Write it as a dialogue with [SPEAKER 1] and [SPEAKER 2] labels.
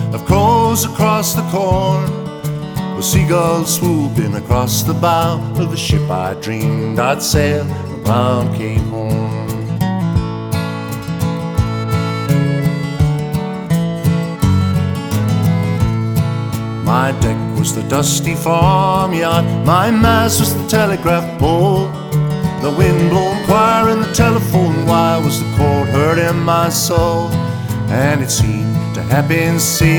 [SPEAKER 1] of crows across the corn, with seagulls swooping across the bow of the ship I dreamed I'd sail around Cape Horn. My deck was the dusty farmyard, my mast was the telegraph pole. The wind-blown choir in the telephone wire was the chord heard in my soul, and it seemed to have been seen